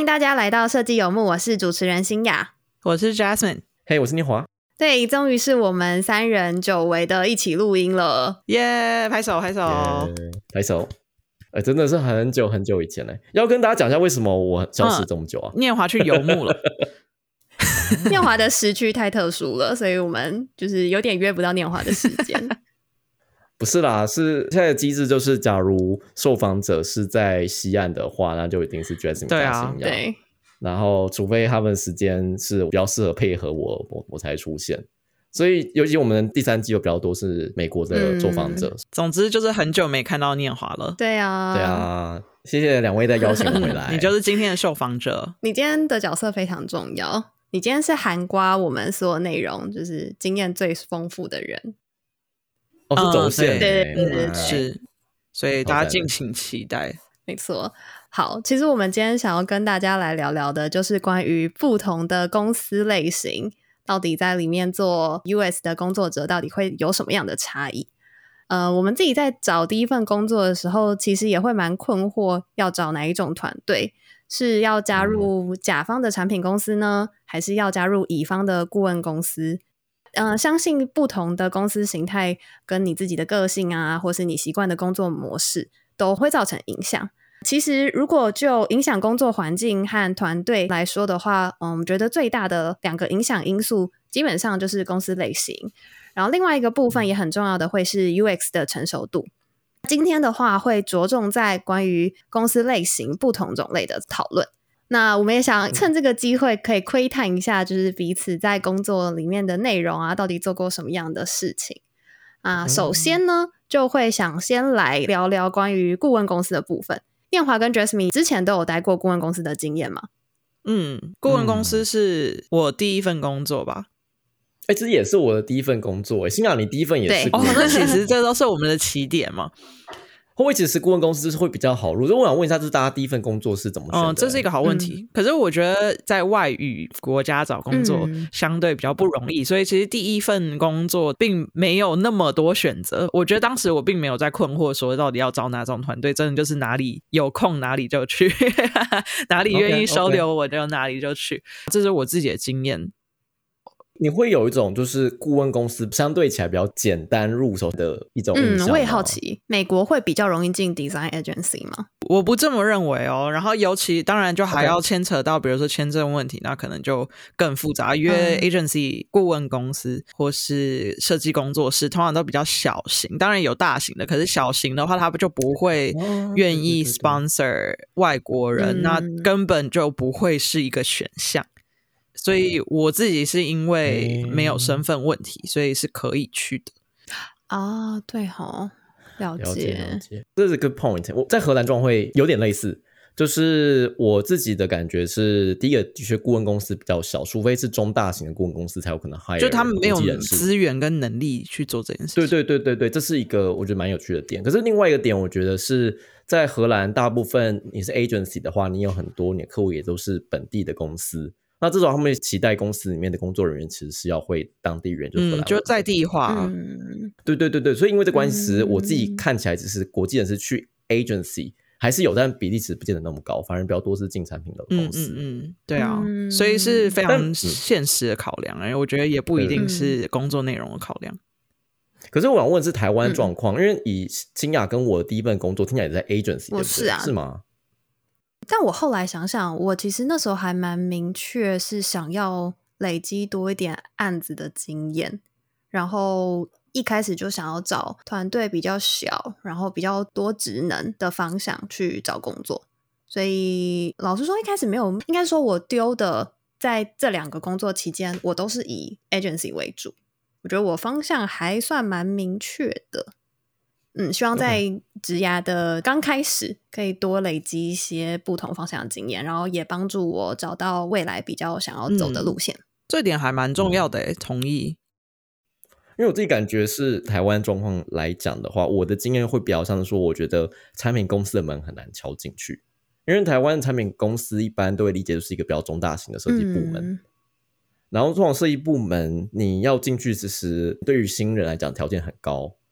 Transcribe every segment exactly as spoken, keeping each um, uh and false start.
大家来到设计游牧，我是主持人欣雅， 我是 Jasmine， 嘿、hey, 我是念华。 对，终于是我们三人久违的一起录音了， 耶、yeah, 拍手拍手、 yeah, 拍手、欸、真的是很久很久以前了。要跟大家讲一下为什么我消失这么久啊、 嗯、念华去游牧了念华的时区太特殊了，所以我们就是有点约不到念华的时间不是啦，是现在的机制就是假如受访者是在西岸的话，那就一定是 Jasmine 对啊， 对， 然后除非他们时间是比较适合配合我，我我才出现。所以尤其我们第三季有比较多是美国的受访者、嗯、 总之就是很久没看到念华了。 对啊对啊，谢谢两位再邀请我回来你就是今天的受访者。 你今天的角色非常重要，你今天是涵刮我们所有内容就是经验最丰富的人。 哦，是轴线、 嗯、对对对对、嗯、 是，所以大家敬请期待。 没错。好，其实我们今天想要跟大家来聊聊的就是关于不同的公司类型到底在里面做 U X 的工作者到底会有什么样的差异。呃，我们自己在找第一份工作的时候其实也会蛮困惑要找哪一种团队，是要加入甲方的产品公司呢、嗯、还是要加入乙方的顾问公司。呃，相信不同的公司形态跟你自己的个性啊，或是你习惯的工作模式都会造成影响。其实如果就影响工作环境和团队来说的话，嗯，我们觉得最大的两个影响因素基本上就是公司类型，然后另外一个部分也很重要的会是 U X 的成熟度。今天的话会着重在关于公司类型不同种类的讨论。那我们也想趁这个机会可以窥探一下就是彼此在工作里面的内容啊，到底做过什么样的事情啊。首先呢就会想先来聊聊关于顾问公司的部分。念华跟 Jasmine 之前都有待过顾问公司的经验吗？ 嗯，顾问公司是我第一份工作吧。 哎、欸，这也是我的第一份工作。欣雅，你第一份也是顾问公司？ 哦，那其实这都是我们的起点嘛。 会不会其实顾问公司就是会比较好入？所以我想问一下，就是大家第一份工作是怎么选的？ 嗯，这是一个好问题、嗯、可是我觉得在外语国家找工作相对比较不容易、嗯、所以其实第一份工作并没有那么多选择。我觉得当时我并没有在困惑说到底要找哪种团队，真的就是哪里有空哪里就去哪里愿意收留我就哪里就去、okay, okay. 这是我自己的经验。 你会有一种就是顾问公司相对起来比较简单入手的一种印象吗？ 嗯，我也好奇美国会比较容易进 design agency 吗？ 我不这么认为哦。然后尤其当然就还要牵扯到比如说签证问题，那可能就更复杂。因为 agency 顾问公司或是设计工作室通常都比较小型，当然有大型的，可是小型的话他就不会愿意 sponsor 外国人、嗯、那根本就不会是一个选项。所以我自己是因为没有身份问题、嗯、所以是可以去的啊。对齁，了解了解了解，这是 good point。 我在荷兰状况会有点类似，就是我自己的感觉是第一个的确顾问公司比较小，除非是中大型的顾问公司才有可能 hire 就他们没有资源跟能力去做这件事情。 对对对对对，这是一个我觉得蛮有趣的点。可是另外一个点我觉得是在荷兰大部分你是 agency 的话，你有很多你的客户也都是本地的公司，那这种他们期待公司里面的工作人员其实是要会当地人，就荷兰、 嗯、就在地化、 嗯、 对对对对，所以因为这关系、嗯、我自己看起来只是国际人士去 agency 还是有，但比例其实不见得那么高，反而比较多是进产品的公司。 嗯嗯嗯，对啊、嗯、所以是非常现实的考量、欸、我觉得也不一定是工作内容的考量。 可是我想问的是台湾状况、嗯、因为以欣雅跟我的第一份工作听起来也在 agency， 我是啊， 是吗？ 但我后来想想，我其实那时候还蛮明确是想要累积多一点案子的经验，然后一开始就想要找团队比较小然后比较多职能的方向去找工作。所以老实说一开始没有，应该说我丢的在这两个工作期间我都是以 agency 为主，我觉得我方向还算蛮明确的。嗯，希望在职涯的刚开始可以多累积一些不同方向的经验，然后也帮助我找到未来比较想要走的路线、嗯、 这点还蛮重要的耶、嗯、同意。 因为我自己感觉是台湾状况来讲的话，我的经验会比较像是说我觉得产品公司的门很难敲进去，因为台湾产品公司一般都会理解就是一个比较中大型的设计部门、嗯、然后通常设计部门你要进去其实对于新人来讲条件很高，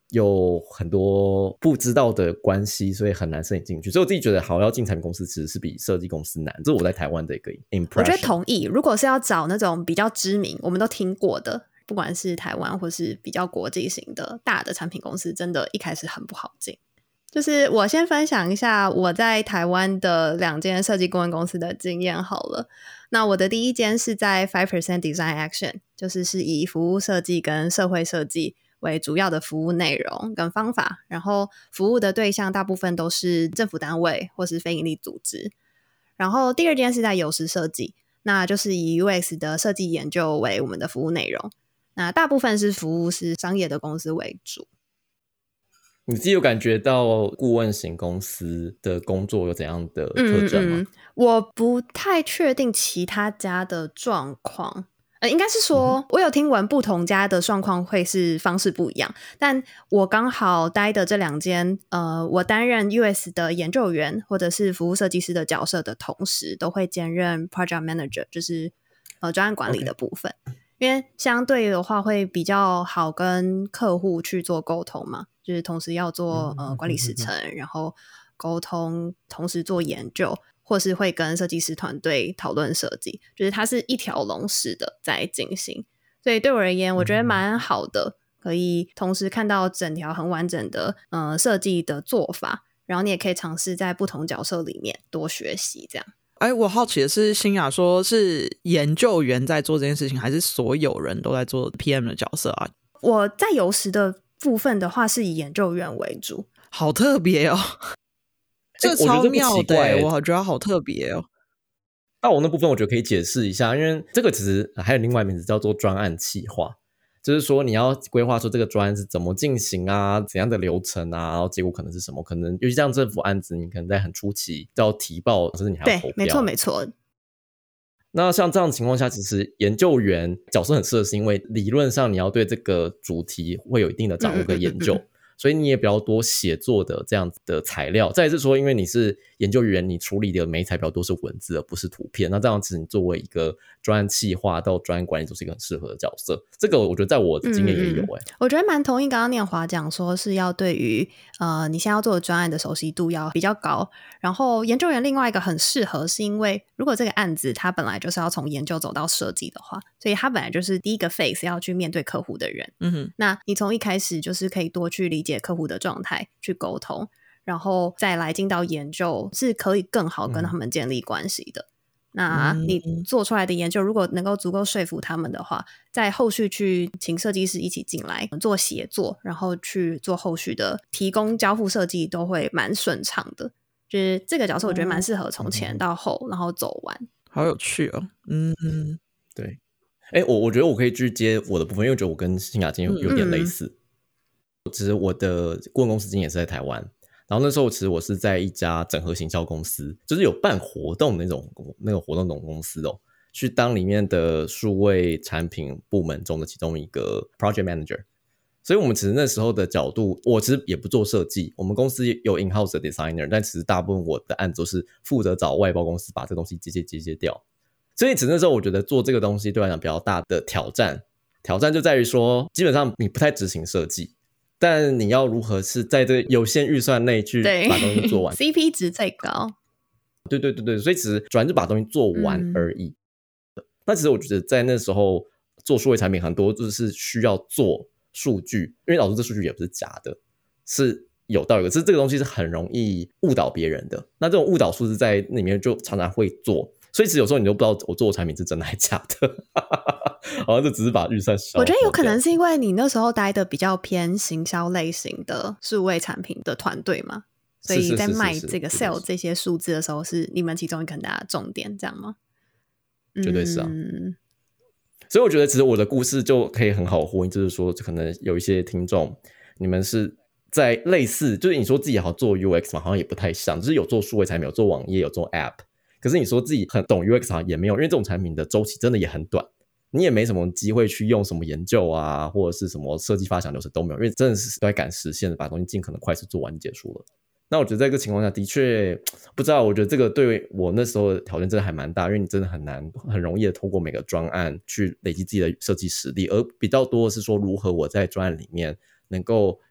有很多不知道的关系，所以很难申请进去。所以我自己觉得好要进产品公司其实是比设计公司难，这是我在台湾的一个 impression。 我觉得同意，如果是要找那种比较知名我们都听过的，不管是台湾或是比较国际型的大的产品公司，真的一开始很不好进。就是我先分享一下我在台湾的两间设计顾问公司的经验好了。那我的第一间是在 five percent Design Action， 就是是以服务设计跟社会设计为主要的服务内容跟方法，然后服务的对象大部分都是政府单位或是非营利组织。然后第二间是在有时设计，那就是以 U X 的设计研究为我们的服务内容，那大部分是服务是商业的公司为主。 你自己有感觉到顾问型公司的工作有怎样的特征吗？ 嗯嗯，我不太确定其他家的状况，呃，应该是说、嗯、我有听闻不同家的状况会是方式不一样，但我刚好待的这两间，呃，我担任 U S 的研究员或者是服务设计师的角色的同时，都会兼任 Project Manager， 就是呃专案管理的部分。Okay.因为相对的话会比较好跟客户去做沟通嘛，就是同时要做呃管理时程，然后沟通，同时做研究，或是会跟设计师团队讨论设计，就是它是一条龙式的在进行。所以对我而言，我觉得蛮好的，可以同时看到整条很完整的呃设计的做法，然后你也可以尝试在不同角色里面多学习这样。 哎，我好奇的是，欣雅说是研究员在做这件事情，还是所有人都在做 P M 的角色啊？ 我在有时的部分的话是以研究员为主。 好特别哦，这超妙的、欸、我觉得好特别哦。 那我那部分我觉得可以解释一下，因为这个其实还有另外名字叫做专案企划，就是说你要规划出这个专案是怎么进行啊，怎样的流程啊，然后结果可能是什么，可能尤其像政府案子，你可能在很初期就要提报，甚至你还要投票。 对，没错没错。 那像这样的情况下，其实研究员角色很适合，是因为理论上你要对这个主题会有一定的掌握跟研究，嗯嗯嗯嗯，所以你也比较多写作的这样子的材料。再来是说，因为你是研究员，你处理的媒材比较多是文字而不是图片，那这样子你作为一个专案企划到专案管理，就是一个很适合的角色。这个我觉得在我的经验也有、欸、 嗯，我觉得蛮同意刚刚念华讲说是要对于呃你现在要做的专案的熟悉度要比较高，然后研究员另外一个很适合是因为如果这个案子它本来就是要从研究走到设计的话，所以它本来就是第一个 phase 要去面对客户的人。 嗯哼， 那你从一开始就是可以多去理解客户的状态，去沟通，然后再来进到研究，是可以更好跟他们建立关系的。嗯，那你做出来的研究如果能够足够说服他们的话，在后续去请设计师一起进来做协作，然后去做后续的提供交付设计都会蛮顺畅的。就是这个角色我觉得蛮适合从前到后然后走完。 好有趣哦。嗯嗯， 对。哎，我我觉得我可以去接我的部分，因为我觉得我跟欣雅经验有点类似。嗯，其实我的顾问公司经验也是在台湾，然后那时候其实我是在一家整合行销公司，就是有办活动的那种那个活动那种公司哦，去当里面的数位产品部门中的其中一个 project manager。所以我们其实那时候的角度，我其实也不做设计，我们公司有 in-house 的 designer， 但其实大部分我的案子都是负责找外包公司把这个东西接接接接掉。所以其实那时候我觉得做这个东西对我来讲比较大的挑战，挑战就在于说基本上你不太执行设计，但你要如何是在这个有限预算内去把东西做完 C P 值最高。 对对对对，所以其实主要就把东西做完而已。嗯，那其实我觉得在那时候做数位产品很多就是需要做数据，因为老师这数据也不是假的，是有道理的，是这个东西是很容易误导别人的，那这种误导数字在里面就常常会做，所以其实有时候你都不知道我做的产品是真的还是假的好像就只是把预算烧。 我觉得有可能是因为你那时候待的比较偏行销类型的数位产品的团队嘛，所以在卖这个 sell 这些数字的时候是你们其中一个很大的重点，这样吗？ 绝对是啊。 嗯， 所以我觉得其实我的故事就可以很好呼应，就是说可能有一些听众你们是在类似，就是你说自己好做 U X 嘛，好像也不太像，就是有做数位产品，有做网页，有做 App， 可是你说自己很懂 U X 好像也没有，因为这种产品的周期真的也很短，你也没什么机会去用什么研究啊或者是什么设计发想流程都没有，因为真的是都在赶时限的把东西尽可能快速做完就结束了。那我觉得在这个情况下的确不知道，我觉得这个对我那时候的挑战真的还蛮大，因为你真的很难很容易的透过每个专案去累积自己的设计实力，而比较多的是说如何我在专案里面能够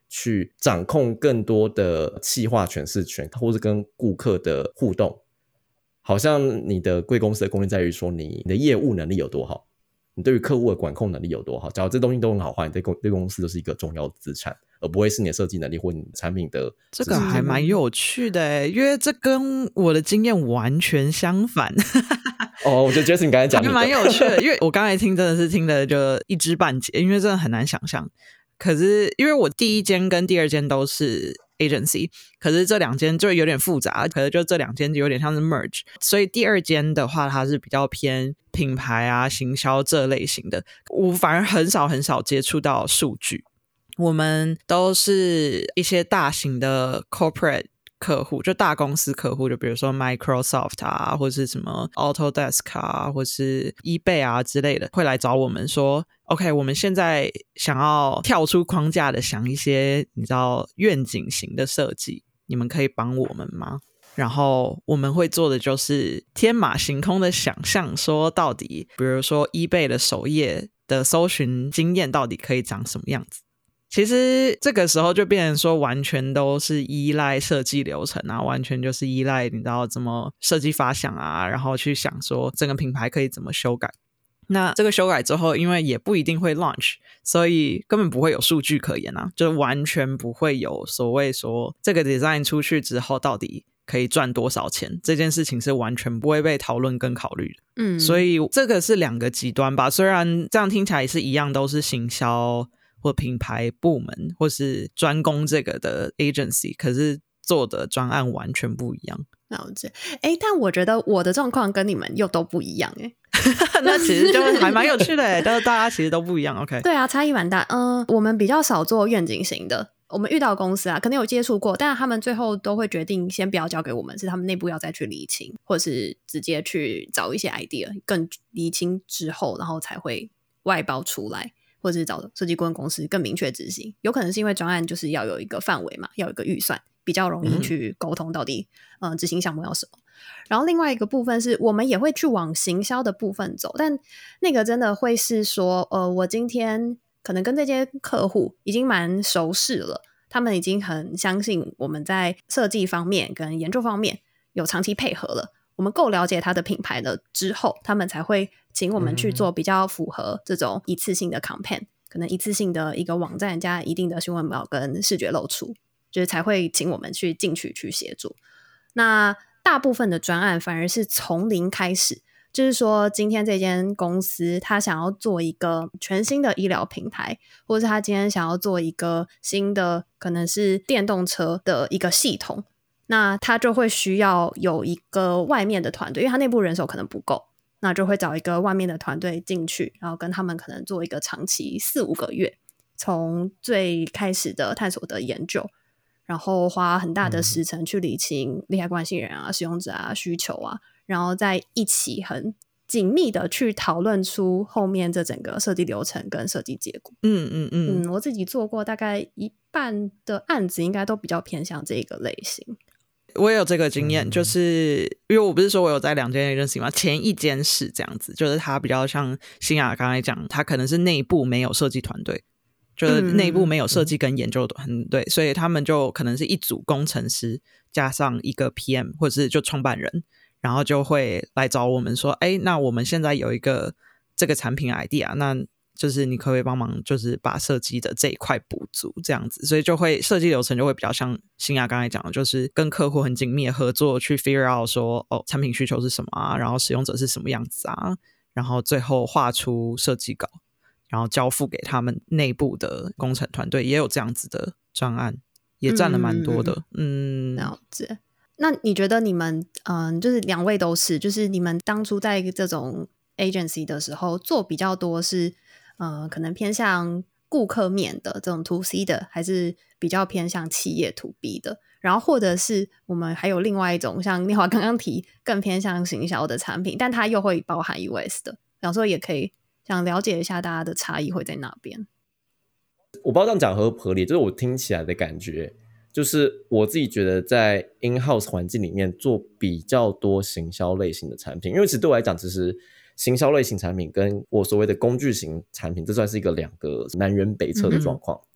去掌控更多的企划诠释权，或是跟顾客的互动。好像你的贵公司的功力在于说你的业务能力有多好，你对于客户的管控能力有多好，假如这东西都很好的话，你对公对公司都是一个重要的资产，而不会是你的设计能力或你产品的。 这个还蛮有趣的耶，因为这跟我的经验完全相反。 哦，我觉得 Jason 刚才讲的蛮有趣的，因为我刚才听真的是听的就一知半解，因为真的很难想象。可是因为我第一间跟第二间都是 agency， 可是这两间就有点复杂，可是就这两间就有点像是 merge， 所以第二间的话它是比较偏品牌啊行销这类型的，我反而很少很少接触到数据，我们都是一些大型的 corporate客户，就大公司客户，就比如说 Microsoft 啊，或是什么 Autodesk 啊，或是 eBay 啊之类的，会来找我们说 OK 我们现在想要跳出框架的想一些你知道愿景型的设计，你们可以帮我们吗？然后我们会做的就是天马行空的想象，说到底比如说 eBay 的首页的搜寻经验到底可以长什么样子。其实这个时候就变成说完全都是依赖设计流程啊，完全就是依赖你知道怎么设计发想啊，然后去想说整个品牌可以怎么修改。那这个修改之后因为也不一定会 launch， 所以根本不会有数据可言啊，就完全不会有所谓说这个 design 出去之后到底可以赚多少钱，这件事情是完全不会被讨论跟考虑的。嗯，所以这个是两个极端吧，虽然这样听起来是一样都是行销或品牌部门或是专攻这个的 agency， 可是做的专案完全不一样。 了解，哎，但我觉得我的状况跟你们又都不一样哎。 那其实就还蛮有趣的哎，但是大家其实都不一样。 OK， 对啊，差异蛮大。嗯、呃，我们比较少做愿景型的，我们遇到公司啊可能有接触过，但他们最后都会决定先不要交给我们，是他们内部要再去厘清，或是直接去找一些 idea 更厘清之后，然后才会外包出来，或者是找设计顾问公司更明确执行。有可能是因为专案就是要有一个范围嘛，要有一个预算，比较容易去沟通到底嗯、呃、执行项目要什么。然后另外一个部分是我们也会去往行销的部分走，但那个真的会是说呃，我今天可能跟这些客户已经蛮熟识了，他们已经很相信我们在设计方面跟研究方面有长期配合了，我们够了解他的品牌了之后，他们才会请我们去做比较符合这种一次性的 campaign， 可能一次性的一个网站加一定的新闻稿跟视觉露出，就是才会请我们去进去去协助。那大部分的专案反而是从零开始，就是说今天这间公司他想要做一个全新的医疗平台，或者是他今天想要做一个新的可能是电动车的一个系统，那他就会需要有一个外面的团队，因为他内部人手可能不够，那就会找一个外面的团队进去，然后跟他们可能做一个长期四五个月，从最开始的探索的研究，然后花很大的时程去理清利害关系人啊、使用者啊、需求啊，然后再一起很紧密的去讨论出后面这整个设计流程跟设计结果。 嗯嗯嗯嗯，我自己做过大概一半的案子，应该都比较偏向这个类型。 我也有这个经验，就是因为我不是说我有在两间 agency 嘛，前一间是这样子，就是它比较像新雅刚才讲，它可能是内部没有设计团队，就是内部没有设计跟研究团队、嗯、所以他们就可能是一组工程师加上一个 P M 或者是就创办人，然后就会来找我们说，哎，那我们现在有一个这个产品 idea， 那就是你可不可以帮忙就是把设计的这一块补足这样子，所以就会设计流程就会比较像新雅刚才讲的，就是跟客户很紧密的合作去 figure out 说哦产品需求是什么啊，然后使用者是什么样子啊，然后最后画出设计稿，然后交付给他们内部的工程团队，也有这样子的专案，也占了蛮多的。嗯， 了解。那你觉得你们嗯，就是两位都是，就是你们当初在这种 agency 的时候做比较多是呃，可能偏向顾客面的这种 to C 的，还是比较偏向企业 to B 的？然后或者是我们还有另外一种像念华刚刚提更偏向行销的产品，但它又会包含 U S 的，然后也可以想了解一下大家的差异会在哪边。 我不知道这样讲合不合理，就是我听起来的感觉就是我自己觉得在 in-house 环境里面做比较多行销类型的产品，因为其实对我来讲，其实行销类型产品跟我所谓的工具型产品，这算是一个两个南辕北辙的状况、嗯、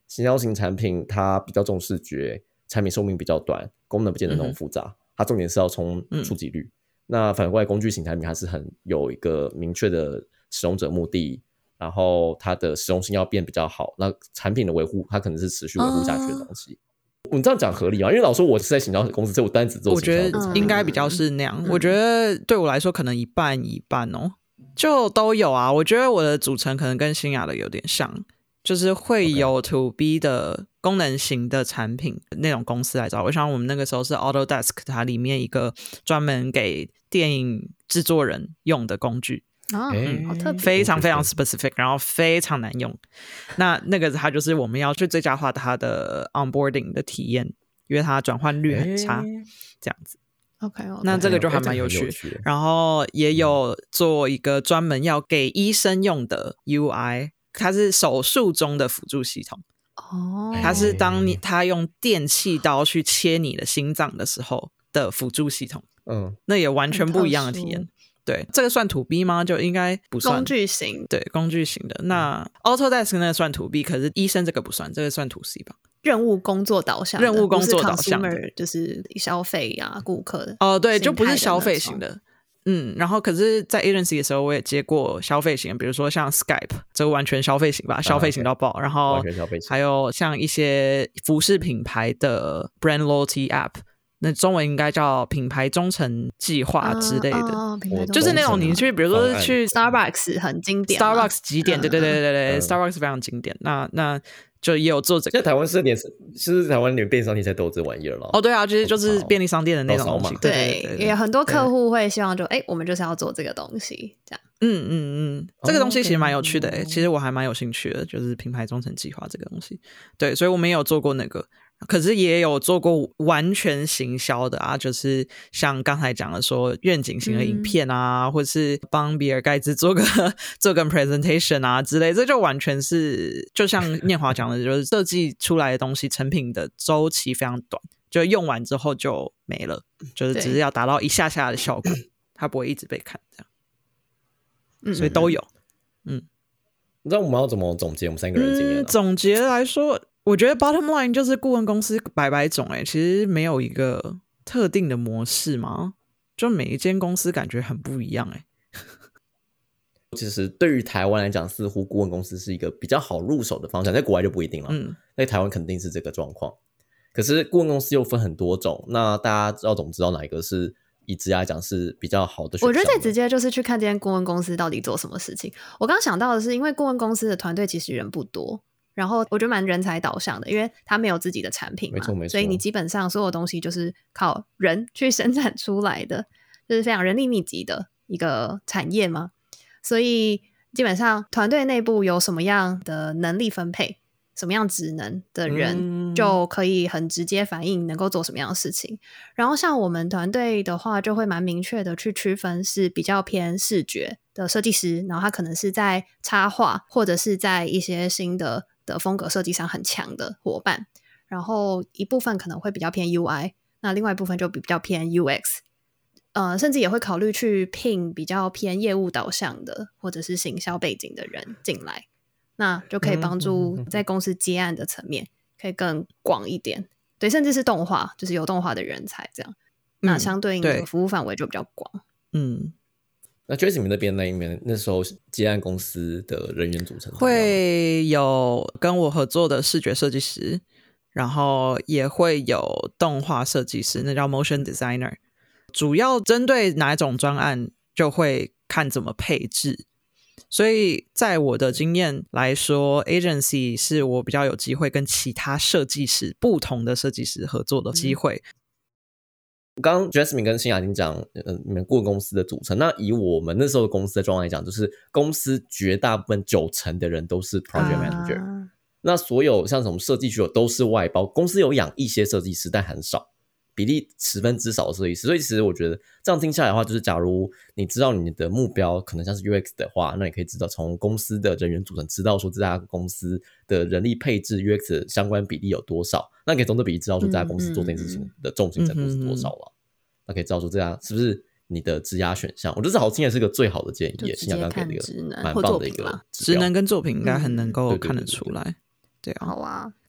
行销型产品它比较重视觉，产品寿命比较短，功能不见得那么复杂，嗯、它重点是要冲触及率。嗯、那反过来工具型产品它是很有一个明确的使用者目的，然后它的实用性要变比较好，那产品的维护它可能是持续维护下去的东西。哦，我这样讲合理吗？因为老实说我是在行销公司，所以我单只做行销。 我觉得应该比较是那样、嗯、我觉得对我来说可能一半一半哦，就都有啊。我觉得我的组成可能跟新雅的有点像，就是会有 to B 的功能型的产品那种公司来找我，像我们那个时候是 Autodesk， 它里面一个专门给电影制作人用的工具啊、嗯，好特别， 非常非常 specific， 然后非常难用。那那个它就是我们要去最佳化它的 onboarding 的体验，因为它转换率很差，这样子。 OK， 那这个就还蛮有趣。然后也有做一个专门要给医生用的 U I， 它是手术中的辅助系统。哦，它是当你他用电气刀去切你的心脏的时候的辅助系统。嗯，那也完全不一样的体验。对，这个算 to B 吗？就应该不算。 工具型， 对，工具型的。那 Autodesk 那个算 to B， 可是医生这个不算，这个算 to C 吧。 任务工作导向的， 任务工作导向的， 就是消费啊，顾客的。 哦，对，就不是消费型的。嗯，然后可是在 agency 的时候我也接过消费型的，比如说像 Skype， 这个完全消费型吧，消费型到爆。然后还有像一些服饰品牌的 brand loyalty app，那中文应该叫品牌忠诚计划之类的、 哦哦、 就是那种你去比如说去 Starbucks 很经典 Starbucks 几点、嗯、对对对对对、嗯、Starbucks 非常经典。那那就也有做这个， 在台湾是连是台湾连便利商店才都有这玩意儿了。 哦，对啊，就是就是便利商店的那种东西。 对对 对, 对，也很多客户会希望就哎，我们就是要做这个东西，这样。 嗯嗯嗯，这个东西其实蛮有趣的、欸 oh, okay. 其实我还蛮有兴趣的，就是品牌忠诚计划这个东西。对，所以我们也有做过那个。可是也有做过完全行销的啊，就是像刚才讲的说愿景型的影片啊、嗯、或是帮比尔盖茨做个做个 presentation 啊之类，这就完全是就像念华讲的，就是设计出来的东西成品的周期非常短，就用完之后就没了，就是只是要达到一下下的效果，它不会一直被看这样。所以都有。嗯， 你知道我们要怎么总结我们三个人的经验、啊嗯、总结来说，我觉得 bottom line 就是顾问公司百百种、欸、其实没有一个特定的模式嘛，就每一间公司感觉很不一样、欸、 其实对于台湾来讲，似乎顾问公司是一个比较好入手的方向，在国外就不一定了。嗯，在台湾肯定是这个状况。可是顾问公司又分很多种，那大家要怎么知道哪一个是以职业来讲是比较好的选项？ 我觉得最直接就是去看这间顾问公司到底做什么事情。我刚刚想到的是，因为顾问公司的团队其实人不多，然后我觉得蛮人才导向的，因为他没有自己的产品嘛， 没错没错， 所以你基本上所有东西就是靠人去生产出来的，就是非常人力密集的一个产业嘛。所以基本上团队内部有什么样的能力分配，什么样职能的人就可以很直接反映能够做什么样的事情、嗯、然后像我们团队的话就会蛮明确的去区分是比较偏视觉的设计师，然后他可能是在插画或者是在一些新的的风格设计上很强的伙伴，然后一部分可能会比较偏 U I， 那另外一部分就比较偏 U X， 呃，甚至也会考虑去聘比较偏业务导向的或者是行销背景的人进来，那就可以帮助在公司接案的层面可以更广一点，对，甚至是动画，就是有动画的人才这样、嗯、那相对应的服务范围就比较广。 嗯，那 Jessie 那边那一面那时候接案公司的人员组成会有跟我合作的视觉设计师，然后也会有动画设计师，那叫 motion designer， 主要针对哪一种专案就会看怎么配置。所以在我的经验来说 agency 是我比较有机会跟其他设计师不同的设计师合作的机会。 嗯，刚刚 Jasmine 跟新雅已经讲呃你们顾问公司的组成，那以我们那时候的公司的状况来讲，就是公司绝大部分九成的人都是 project manager、啊、那所有像什么设计需求都是外包，公司有养一些设计师但很少，比例十分之少的设计师。所以其实我觉得这样听下来的话，就是假如你知道你的目标可能像是 U X 的话，那你可以知道从公司的人员组成知道说这家公司的人力配置 U X 的相关比例有多少，那可以从这比例知道说这家公司做这件事情的重心程度是多少了、嗯嗯嗯、那可以知道说这家是不是你的职涯选项。我觉得这好听也是个最好的建议，也新雅刚给的一个蛮棒的一个职能跟作品应该很能够看得出来、嗯、对啊。 好啊，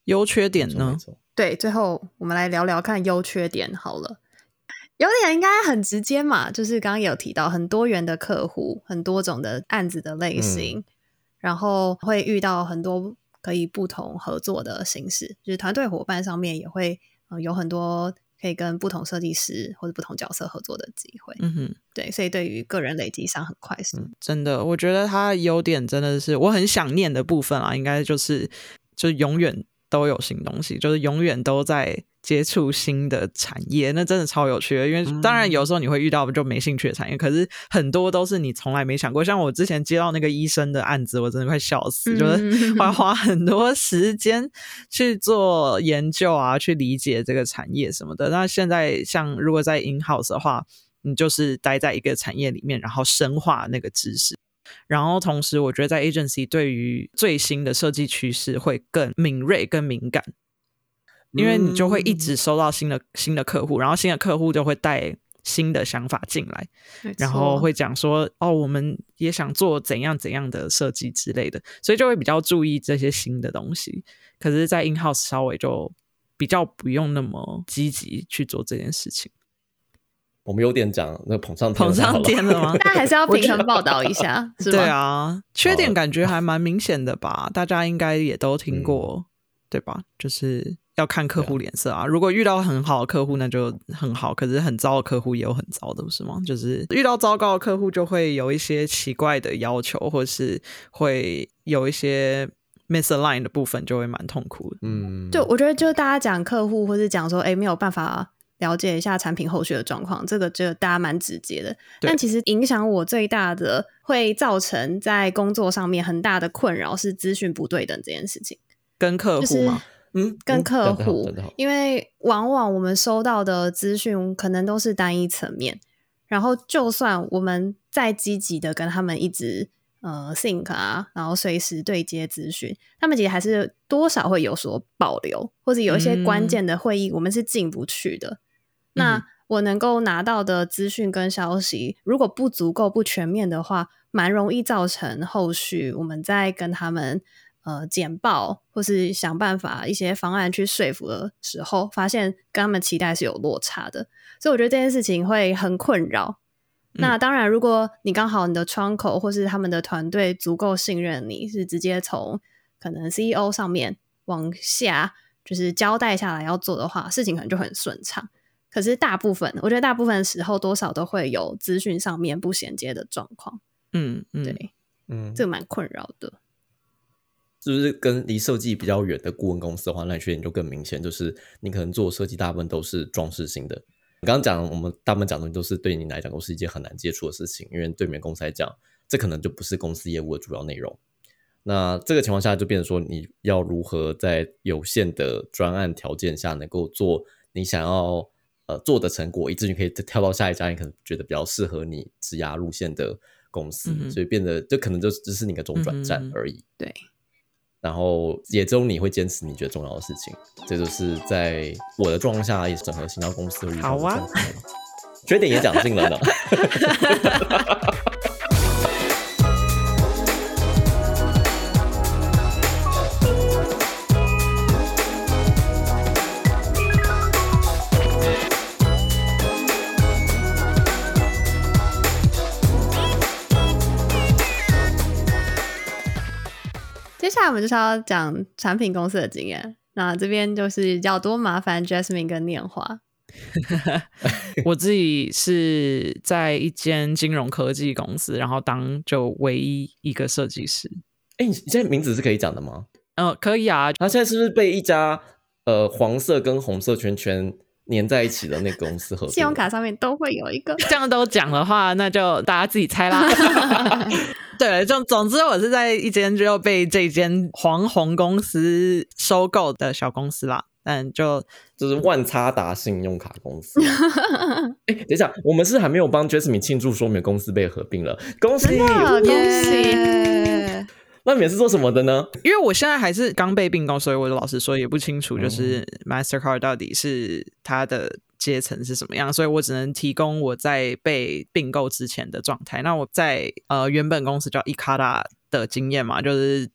优缺点呢？ 对，最后我们来聊聊看优缺点好了。优点应该很直接嘛，就是刚刚有提到很多元的客户，很多种的案子的类型、嗯、然后会遇到很多可以不同合作的形式，就是团队伙伴上面也会、呃、有很多可以跟不同设计师或者不同角色合作的机会。嗯哼，对，所以对于个人累积上很快速、嗯、 真的我觉得它优点真的是我很想念的部分啊，应该就是就是永远都有新东西，就是永远都在接触新的产业，那真的超有趣的。因为当然有时候你会遇到就没兴趣的产业、嗯、可是很多都是你从来没想过。像我之前接到那个医生的案子，我真的快笑死、嗯、就是花花很多时间去做研究啊，去理解这个产业什么的。那现在像如果在 in-house 的话，你就是待在一个产业里面，然后深化那个知识，然后同时我觉得在 agency 对于最新的设计趋势会更敏锐更敏感，因为你就会一直收到新的新的客户，然后新的客户就会带新的想法进来，然后会讲说哦我们也想做怎样怎样的设计之类的，所以就会比较注意这些新的东西。可是在 in-house 稍微就比较不用那么积极去做这件事情。 我们有点讲那捧上天捧上天了吗？ 但还是要平衡报道一下是吧？ 对啊，缺点感觉还蛮明显的吧，大家应该也都听过、嗯、对吧？就是要看客户脸色啊，如果遇到很好的客户那就很好，可是很糟的客户也有很糟的不是吗？就是遇到糟糕的客户就会有一些奇怪的要求，或是会有一些 misalign 的部分，就会蛮痛苦的。 嗯，就我觉得就大家讲客户或是讲说哎没有办法了解一下产品后续的状况，这个就大家蛮直接的。但其实影响我最大的会造成在工作上面很大的困扰是资讯不对等这件事情。 跟客户吗？ 嗯，跟客户、嗯、因为往往我们收到的资讯可能都是单一层面，然后就算我们再积极的跟他们一直呃 sync 啊，然后随时对接资讯，他们其实还是多少会有所保留，或者有一些关键的会议我们是进不去的、嗯、那我能够拿到的资讯跟消息如果不足够不全面的话，蛮容易造成后续我们在跟他们呃，简报或是想办法一些方案去说服的时候，发现跟他们期待是有落差的，所以我觉得这件事情会很困扰、嗯、那当然如果你刚好你的窗口或是他们的团队足够信任你，是直接从可能 C E O 上面往下就是交代下来要做的话，事情可能就很顺畅。可是大部分我觉得大部分的时候多少都会有资讯上面不衔接的状况。嗯嗯，对，嗯，这个蛮困扰的。 是不是跟离设计比较远的顾问公司的话，那缺点就更明显，就是你可能做设计大部分都是装饰性的。你刚刚讲我们大部分讲的东西都是对你来讲都是一件很难接触的事情，因为对你们公司来讲这可能就不是公司业务的主要内容。那这个情况下就变成说你要如何在有限的专案条件下能够做你想要呃做的成果，以至于可以跳到下一家你可能觉得比较适合你职涯路线的公司、嗯、所以变得就可能就只是你的中转站而已、嗯、 对， 然后也只有你会坚持你觉得重要的事情，这就是在我的状况下也是整合行销公司会遇到的状况。缺点也讲尽了呢。 接下来我们就是要讲产品公司的经验，那这边就是要多麻烦 Jasmine 跟念华。 我自己是在一间金融科技公司，然后当就唯一一个设计师。 哎，你现在名字是可以讲的吗？ 呃，可以啊。 他现在是不是被一家呃黄色跟红色圈圈粘在一起的那个公司合作？ 信用卡上面都会有一个。 这样都讲的话，那就大家自己猜啦。对，就总之我是在一间就被这间黄红公司收购的小公司啦，但就就是万差达信用卡公司。哎，等一下，我们是还没有帮 Jasmine 庆祝说明公司被合并了，恭喜恭喜！ 那你们是做什么的呢？ 因为我现在还是刚被并购，所以我老实说也不清楚，就是 Mastercard 到底是它的阶层是什么样，所以我只能提供我在被并购之前的状态。那我在呃原本公司叫 Ikata 的经验嘛，就是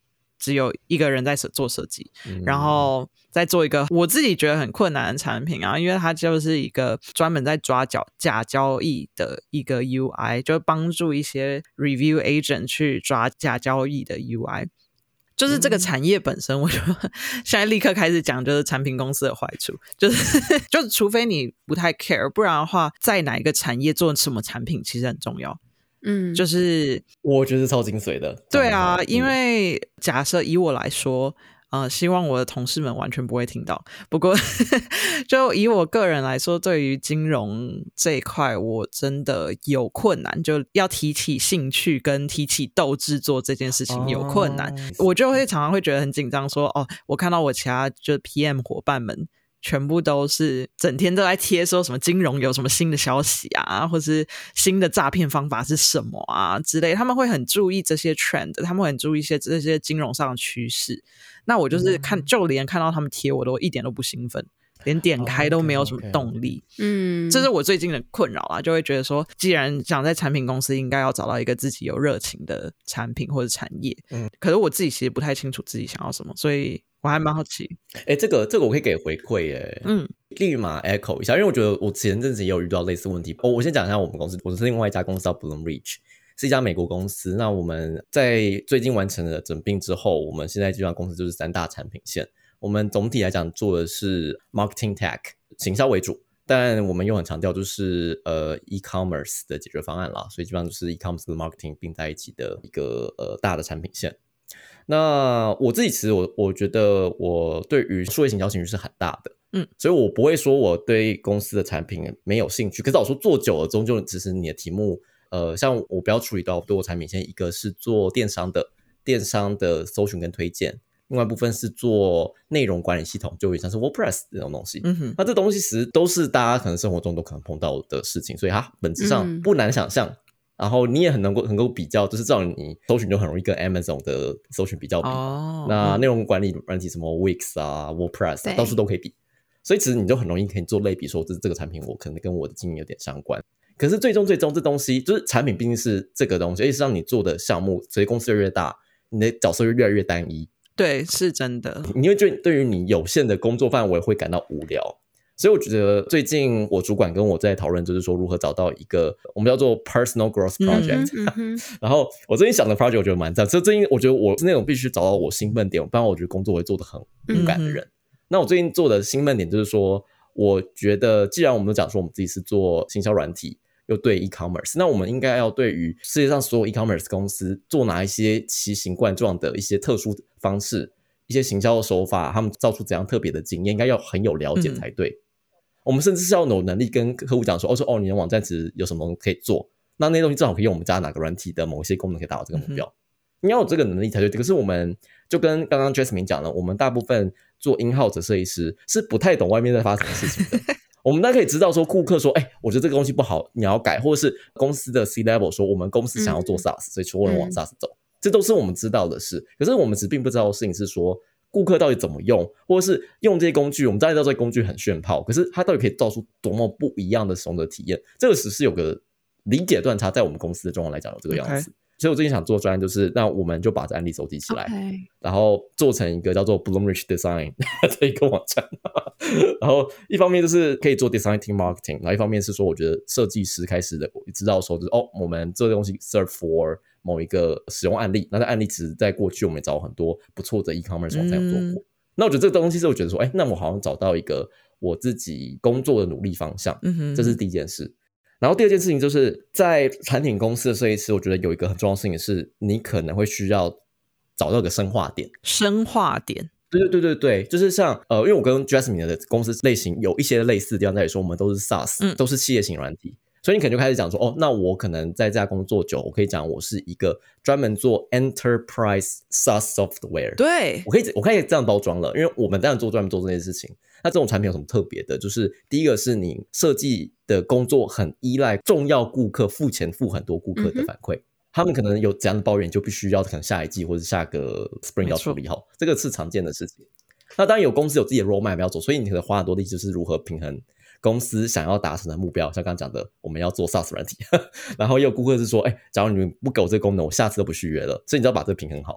只有一个人在做设计、 嗯、 然后再做一个我自己觉得很困难的产品啊，因为它就是一个专门在抓假交易的一个 U I， 就帮助一些 review agent 去抓假交易的 U I。就是这个产业本身，我就现在立刻开始讲，就是产品公司的坏处，就是就除非你不太 care， 不然的话，在哪一个产业做什么产品其实很重要。嗯，就是我觉得是超精髓的。 对啊，因为假设以我来说。呃，希望我的同事们完全不会听到。不过就以我个人来说，对于金融这一块我真的有困难，就要提起兴趣跟提起斗志做这件事情有困难、哦、我就会常常会觉得很紧张说哦，我看到我其他就 P M 伙伴们全部都是整天都在贴说什么金融有什么新的消息啊，或是新的诈骗方法是什么啊之类，他们会很注意这些 trend， 他们会很注意一些这些金融上的趋势。那我就是看、嗯、就连看到他们贴我都一点都不兴奋，连点开都没有什么动力。嗯、oh, okay, okay. 这是我最近的困扰啦，就会觉得说既然想在产品公司应该要找到一个自己有热情的产品或者产业、嗯、可是我自己其实不太清楚自己想要什么，所以我还蛮好奇。 哎，这个这个我可以给回馈耶，嗯，立马 echo 一下，因为我觉得我前阵子也有遇到类似问题。哦，我先讲一下我们公司，我是另外一家公司叫 Bloomreach， 是一家美国公司。那我们在最近完成了整并之后，我们现在这家公司就是三大产品线。我们总体来讲做的是 marketing tech 行销为主，但我们又很强调就是呃 e-commerce 的解决方案啦，所以基本上就是 e-commerce 跟 marketing 并在一起的一个呃大的产品线。那我自己其实我我觉得我对于数位行销兴趣是很大的，嗯，所以我不会说我对公司的产品没有兴趣。可是我说做久了终究其实你的题目，呃，像我不要处理到多产品线，一个是做电商的，电商的搜寻跟推荐，另外一部分是做内容管理系统，就有点像是 WordPress 这种东西。嗯哼，那这东西其实都是大家可能生活中都可能碰到的事情，所以它本质上不难想象。嗯，然后你也很能够能够比较，就是照你搜寻就很容易跟 Amazon 的搜寻比较比。哦，那内容管理软体什么 Wix 啊 WordPress 啊到处都可以比，所以其实你就很容易可以做类比，说这这个产品我可能跟我的经营有点相关。可是最终最终这东西就是产品毕竟是这个东西，而且是让你做的项目随公司越来越大，你的角色越来越单一。 对，是真的， 你会觉得对于你有限的工作范围会感到无聊。所以我觉得最近我主管跟我在讨论，就是说如何找到一个我们叫做 personal growth project、嗯嗯、然后我最近想的 project 我觉得蛮赞，所以最近我觉得我是那种必须找到我兴奋点，不然我觉得工作会做得很无感的人、嗯、那我最近做的兴奋点就是说，我觉得既然我们都讲说我们自己是做行销软体又对 e-commerce， 那我们应该要对于世界上所有 e-commerce 公司做哪一些奇形冠状的一些特殊方式，一些行销的手法，他们造出怎样特别的经验，应该要很有了解才对、嗯，我们甚至是要有能力跟客户讲说，哦，说哦，你的网站其实有什么可以做，那那些东西正好可以用我们家哪个软体的某些功能可以达到这个目标，你、嗯、要有这个能力才对。可是我们就跟刚刚 Jasmine 讲了，我们大部分做 in-house 的设计师是不太懂外面在发生的事情的。我们大家可以知道说，顾客说，哎、欸，我觉得这个东西不好，你要改，或者是公司的 C-level 说，我们公司想要做 SaaS，、嗯、所以所有人往 SaaS 走、嗯，这都是我们知道的事。可是我们只并不知道的事情是说，顾客到底怎么用，或者是用这些工具，我们大家知道这些工具很炫炮，可是它到底可以造出多么不一样的使用的体验，这个只是有个理解断差，在我们公司的状况来讲有这个样子。Okay. 所以我最近想做专案，就是那我们就把这案例收集起来， okay. 然后做成一个叫做 Bloomreach Design 的一个网站。然后一方面就是可以做 Design Team Marketing， 然后一方面是说我觉得设计师开始的知道说就是哦，我们这个东西 serve for 某一个使用案例，那这案例其实在过去我们也找很多不错的 e-commerce 网站有做过、嗯、那我觉得这个东西是我觉得说，哎，那我好像找到一个我自己工作的努力方向、嗯、这是第一件事。然后第二件事情就是在产品公司的设计师，我觉得有一个很重要的事情是你可能会需要找到一个深化点。 深化点， 对对对对对，就是像呃，因为我跟 Jasmine 的公司类型有一些类似的地方在于说，我们都是 SaaS、嗯、都是企业型软体，所以你可能就开始讲说，哦，那我可能在这家工作久，我可以讲我是一个专门做 Enterprise SaaS Software。对，我可以我可以这样包装了，因为我们当然做专门做这件事情。那这种产品有什么特别的？就是第一个是你设计的工作很依赖重要顾客付钱付很多顾客的反馈。嗯，他们可能有怎样的抱怨，就必须要可能下一季或者下个 Spring 要处理好，这个是常见的事情。那当然有公司有自己的 roadmap 要走，所以你可能花很多力，就是如何平衡公司想要达成的目标，像刚刚讲的我们要做 SaaS 软体，然后也有顾客是说，哎，假如你们不给我这个功能，我下次都不续约了，所以你就要把这个平衡好。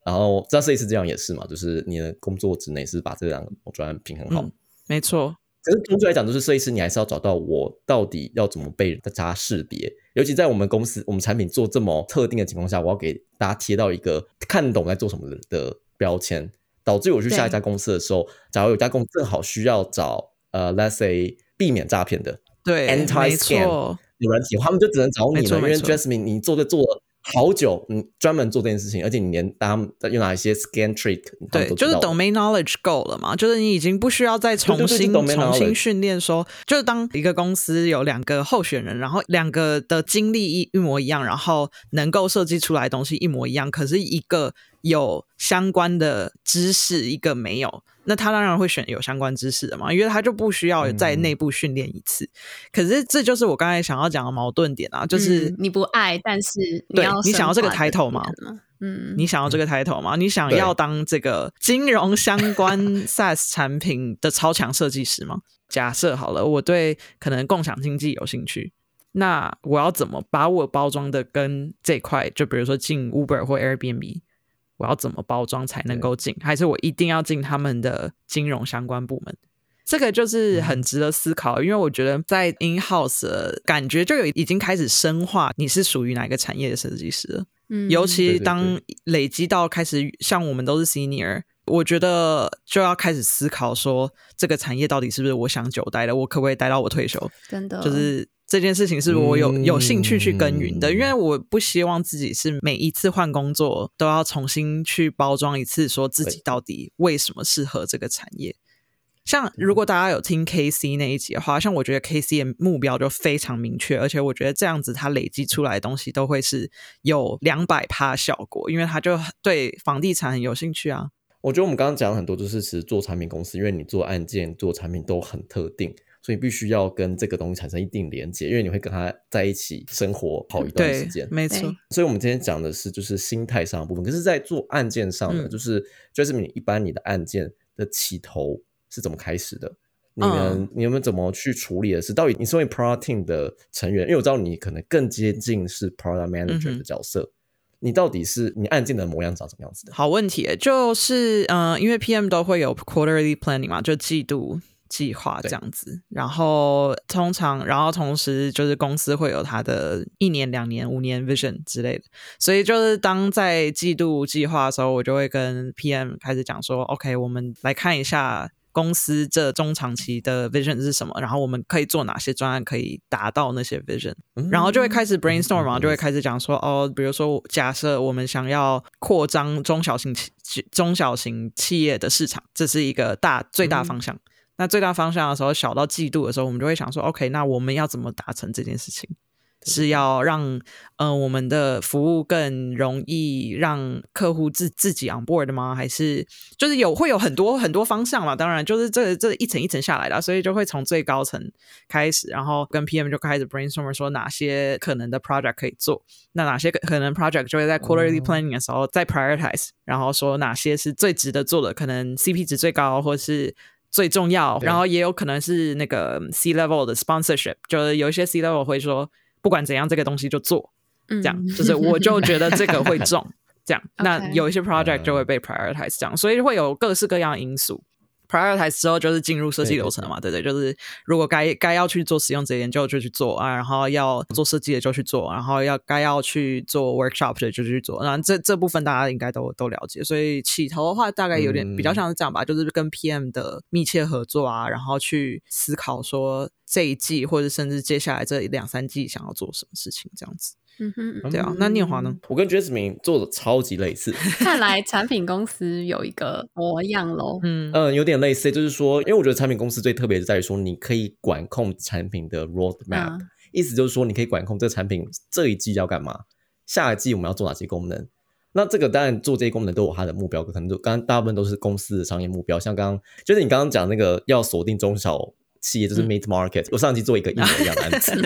然后在设计师这样也是嘛，就是你的工作职能是把这两个专案平衡好、 嗯、没错。 可是终究来讲，就是设计师你还是要找到我到底要怎么被大家识别，尤其在我们公司我们产品做这么特定的情况下，我要给大家贴到一个看懂在做什么的标签，导致我去下一家公司的时候，假如有家公司正好需要找呃 let's say 避免诈骗的， 对 anti-scam 有人体，他们就只能找你了，因为 Jasmine 你做的做了好久，你专门做这件事情，而且你连他们用哪一些 scan trick， 对，就是 domain knowledge 够了嘛，就是你已经不需要再重新对对对重新训练说，就是当一个公司有两个候选人，然后两个的经历一一模一样，然后能够设计出来的东西一模一样，可是一个有相关的知识，一个没有。那他当然会选有相关知识的嘛，因为他就不需要在内部训练一次、嗯、可是这就是我刚才想要讲的矛盾点啊，就是、 嗯、你不爱但是你对要你想要这个 title 吗？ 嗯， 你想要这个 title 吗？你想要当这个金融相关 SaaS 产品的超强设计师吗？假设好了，我对可能共享经济有兴趣，那我要怎么把我包装的跟这块，就比如说进 Uber 或 Airbnb，我要怎么包装才能够进？还是我一定要进他们的金融相关部门？这个就是很值得思考，因为我觉得在 in-house 的感觉就有已经开始深化你是属于哪个产业的设计师了、嗯、尤其当累积到开始像我们都是 senior， 我觉得就要开始思考说这个产业到底是不是我想久待的，我可不可以待到我退休？真的就是这件事情是我有有兴趣去耕耘的、嗯、因为我不希望自己是每一次换工作都要重新去包装一次说自己到底为什么适合这个产业。像如果大家有听 K C 那一集的话，像我觉得 K C 的目标就非常明确，而且我觉得这样子它累积出来的东西都会是有 百分之两百 效果，因为他就对房地产很有兴趣啊。 我觉得我们刚刚讲很多就是其实做产品公司，因为你做案件做产品都很特定，所以必须要跟这个东西产生一定连结，因为你会跟他在一起生活好一段时间。 对，没错。 所以我们今天讲的是就是心态上的部分，可是在做案件上呢、嗯、就是就是你一般你的案件的起头是怎么开始的？你们、嗯、你们怎么去处理的是？到底你身为 product team 的成员，因为我知道你可能更接近是 product manager 的角色、嗯，你到底是你案件的模样长什么样子的？ 好问题，就是呃，因为 P M 都会有 quarterly planning 嘛，就季度计划这样子，然后通常然后同时就是公司会有它的一年两年五年 vision 之类的，所以就是当在季度计划的时候，我就会跟 P M 开始讲说 OK 我们来看一下公司这中长期的 vision 是什么，然后我们可以做哪些专案可以达到那些 vision、嗯、然后就会开始 brainstorm 嘛、嗯、就会开始讲说哦，比如说假设我们想要扩张中小型中小型企业的市场，这是一个大最大方向、嗯，那最大方向的时候，小到季度的时候，我们就会想说 OK 那我们要怎么达成这件事情？是要让呃我们的服务更容易让客户自自己 on board 吗？还是就是有会有很多很多方向嘛？当然就是这这一层一层下来的，所以就会从最高层开始，然后跟 P M 就开始 brainstorm 说哪些可能的 project 可以做，那哪些可能 project 就会在 quarterly planning 的时候再 prioritize， 然后说哪些是最值得做的，可能 C P 值最高或是最重要，然后也有可能是那个 C level 的 sponsorship， 就是有一些 C level 会说不管怎样这个东西就做，这样、嗯、就是我就觉得这个会中这样那有一些 project 就会被 prioritize 这样，所以会有各式各样的因素。prioritize 之后就是进入设计流程了嘛， 对, 对对，就是如果该该要去做实用者研究就去做啊，然后要做设计的就去做，然后要该要去做 workshop 的就去做，然后这这部分大家应该都都了解，所以起头的话大概有点比较像是这样吧、嗯、就是跟 P M 的密切合作啊，然后去思考说这一季或者甚至接下来这两三季想要做什么事情这样子。嗯哼，对啊，那念华呢？ 我跟 Jasmine 做的超级类似， 看来产品公司有一个模样咯。 嗯嗯，有点类似，就是说，因为我觉得产品公司最特别的在于说，你可以管控产品的 roadmap，、嗯、意思就是说，你可以管控这个产品这一季要干嘛，下一季我们要做哪些功能。那这个当然做这些功能都有它的目标，可能就刚刚大部分都是公司的商业目标，像刚刚就是你刚刚讲那个要锁定中小企业，就是 mid market，、嗯、我上期做一个一模一样的案子。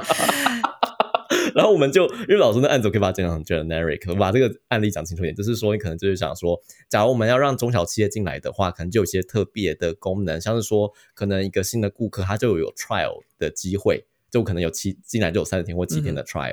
然后我们就因为老师的案子我可以把它讲成 generic， 我把这个案例讲清楚一点，就是说你可能就是想说，假如我们要让中小企业进来的话，可能就有一些特别的功能，像是说可能一个新的顾客他就有 trial 的机会，就可能有七进来就有三十天或七天的 trial、嗯、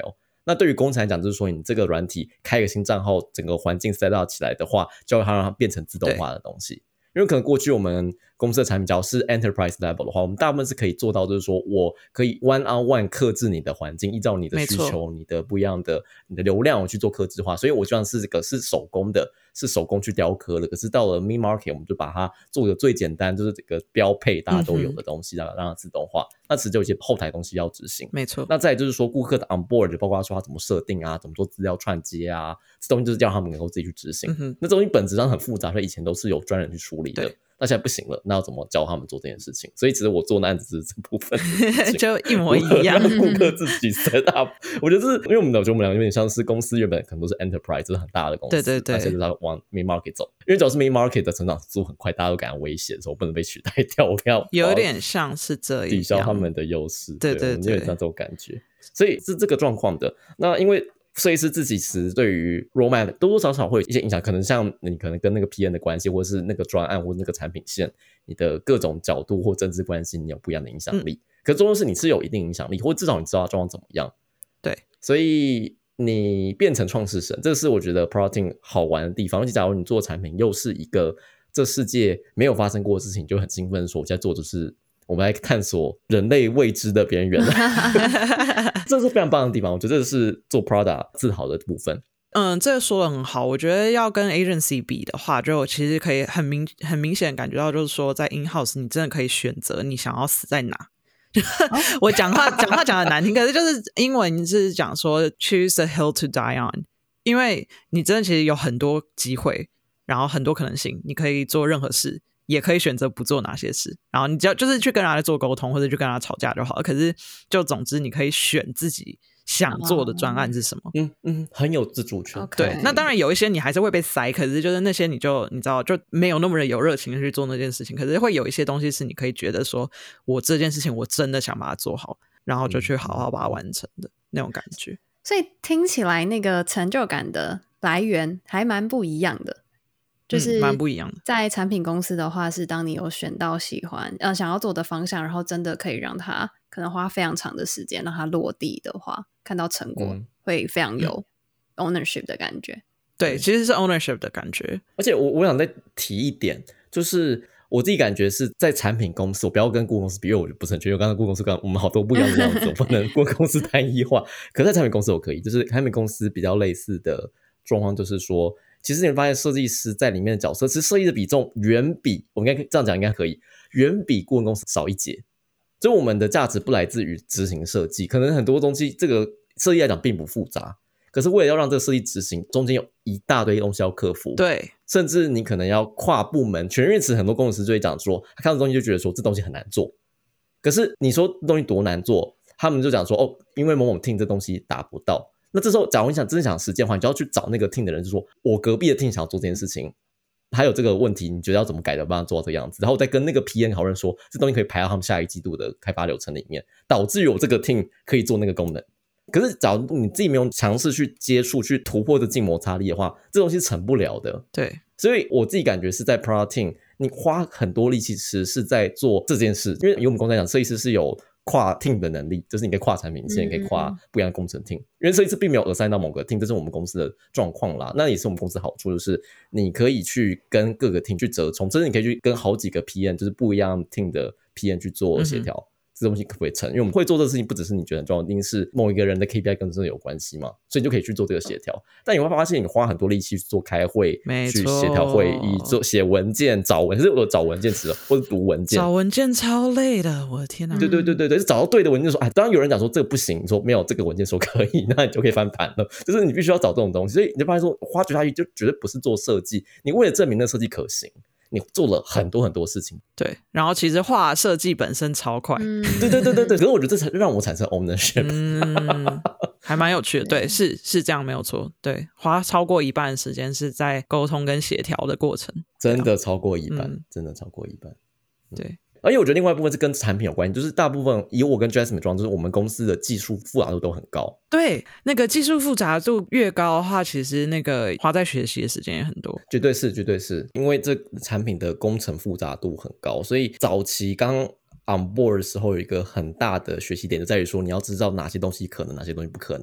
那对于工程来讲，就是说你这个软体开一个新账号，整个环境 set up 起来的话，就要让它变成自动化的东西。因为可能过去我们公司的产品，假如是 enterprise level 的话，我们大部分是可以做到，就是说我可以 one on one 客制你的环境，依照你的需求、你的不一样的你的流量，我去做客制化。所以我希望是这个是手工的，是手工去雕刻的。可是到了 mid market， 我们就把它做个最简单，就是这个标配大家都有的东西，让、嗯、让它自动化。那其实就有一些后台东西要执行， 没错。 那再来就是说顾客的 onboard， 包括说他怎么设定啊，怎么做资料串接啊，这东西就是叫他们能够自己去执行。嗯、那这东西本质上很复杂，所以以前都是有专人去处理的。那现在不行了，那要怎么教他们做这件事情？所以其实我做的案子是这部分就一模一样， 让顾客自己 set up。我觉得是因为我们的，我觉得我们两个有点像是公司原本可能都是 enterprise， 就是很大的公司， 对对对， 而且就是要往 mid market 走。因为主要是 mid market 的成长速度很快，大家都感到危险的时候，不能被取代掉。我要有点像是这样， 抵消他们的优势。 对对 对, 对， 有点像这种感觉。所以是这个状况的。那因为设计师自己其实对于 roadmap 多多少少会有一些影响，可能像你可能跟那个 P M 的关系，或者是那个专案或者那个产品线，你的各种角度或政治关系，你有不一样的影响力。嗯、可是终究是你是有一定影响力，或至少你知道状况怎么样。 对， 所以你变成创世神，这是我觉得 Product Team 好玩的地方。而且假如你做产品又是一个这世界没有发生过的事情，就很兴奋说我现在做的是我们来探索人类未知的边缘。这是非常棒的地方，我觉得这是做 Product 自豪的部分。 嗯，这个说的很好。我觉得要跟 agency 比的话，就其实可以很明很明显感觉到，就是说在 in-house 你真的可以选择你想要死在哪。我讲话讲话讲的难听，可是就是英文是讲说 choose a hill to die on， 因为你真的其实有很多机会，然后很多可能性，你可以做任何事，也可以选择不做哪些事，然后你只要就是去跟他做沟通，或者去跟他吵架就好了。可是就总之你可以选自己想做的专案是什么。 嗯嗯，很有自主权。 Okay. 对，那当然有一些你还是会被塞，可是就是那些你就你知道就没有那么有热情去做那件事情。可是会有一些东西是你可以觉得说我这件事情我真的想把它做好，然后就去好好把它完成的、嗯、那种感觉。 所以听起来那个成就感的来源还蛮不一样的。就是蛮不一样的。 在产品公司的话，是当你有选到喜欢呃想要做的方向，然后真的可以让它可能花非常长的时间让它落地的话，看到成果、嗯、会非常有 ownership 的感觉、嗯、 对，其实是 ownership 的感觉。 而且我我想再提一点，就是我自己感觉是在产品公司，我不要跟顾公司比，因为我不是很确定，刚刚顾公司刚我们好多不一样的样子，我不能顾公司单一化。可是在产品公司我可以，就是产品公司比较类似的状况，就是说其实你会发现设计师在里面的角色，其实设计的比重远比我应该这样讲应该可以，远比顾问公司少一截。所以我们的价值不来自于执行设计，可能很多东西这个设计来讲并不复杂，可是为了要让这个设计执行，中间有一大堆东西要克服。 对， 甚至你可能要跨部门，全院池很多工程师就会讲说，他看到东西就觉得说这东西很难做，可是你说东西多难做，他们就讲说哦，因为某某 team 这东西达不到。那这时候假如你想真的想实践的话，你就要去找那个 team 的人，就说我隔壁的 team 想要做这件事情，还有这个问题你觉得要怎么改的帮他做到这个样子，然后再跟那个 P M 讨论说这东西可以排到他们下一季度的开发流程里面，导致于我这个 team 可以做那个功能。可是假如你自己没有尝试去接触去突破这静摩擦力的话，这东西是成不了的。 对， 所以我自己感觉是在 Product Team 你花很多力气其实是在做这件事，因为以我们公司来讲，设计师是有跨 team 的能力，就是你可以跨产品线，你可以跨不一样的工程 team， 因为设计师并没有assign到某个 team， 这是我们公司的状况啦。那也是我们公司的好处，就是你可以去跟各个 team 去折冲，甚至你可以去跟好几个 P M， 就是不一样 team 的 P M 去做协调、嗯、这东西可不可以成，因为我们会做这个事情不只是你觉得很重要，一定是某一个人的 K P I 跟这有关系嘛，所以你就可以去做这个协调。但你会发现你花很多力气去做开会，去协调会议，做写文件，找文，可是我找文件词或者读文件， 找文件超累的，我的天哪！ 对对对对对，找到对的文件说，哎，当然有人讲说这个不行，你说没有这个文件说可以，那你就可以翻盘了。就是你必须要找这种东西，所以你就发现说，花绝大力就绝对不是做设计，你为了证明那设计可行，你做了很多很多事情。 对，然后其实画设计本身超快， 嗯、 对对对对对。可是我觉得这才让我产生 ownership， 嗯，还蛮有趣的。对，是是这样没有错。对，花超过一半的时间是在沟通跟协调的过程， 真的超过一半， 嗯、 真的超过一半。 嗯、对。 而且我觉得另外一部分是跟产品有关系，就是大部分以我跟 Jasmine 状况，就是我们公司的技术复杂度都很高。 对，那个技术复杂度越高的话，其实那个花在学习的时间也很多。 绝对是，绝对是，因为这产品的工程复杂度很高，所以早期刚 on board 的时候有一个很大的学习点，就在于说你要知道哪些东西可能，哪些东西不可能。